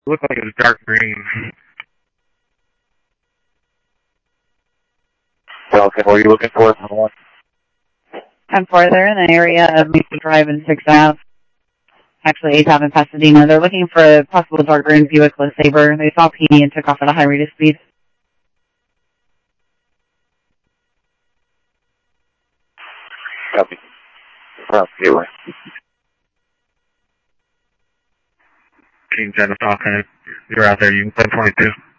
looked like it was dark green. Okay, what are you looking for? I'm farther in the area of Mesa Drive and 6th Ave. Actually, 8th Ave in Pasadena. They're looking for a possible dark green Buick LeSabre. They saw PD and took off at a high rate of speed. Copy. Gateway. King 10 o'clock, you're out there, you can 1022.